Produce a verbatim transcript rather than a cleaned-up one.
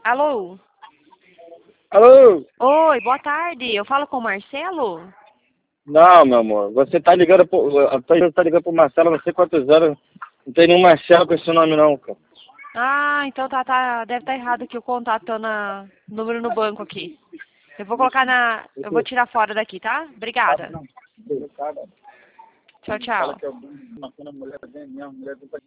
Alô? Alô? Oi, boa tarde. Eu falo com o Marcelo? Não, meu amor. Você tá ligando pro. A tua empresa tá ligando pro Marcelo, não sei quantos anos. Não tem nenhum Marcelo com esse nome não, cara. Ah, então tá, tá. Deve estar errado aqui o contato tá na número no banco aqui. Eu vou colocar na. Eu vou tirar fora daqui, tá? Obrigada. Tchau, Fala tchau. que é o Marcelo, a mulher vem, minha mulher vem pra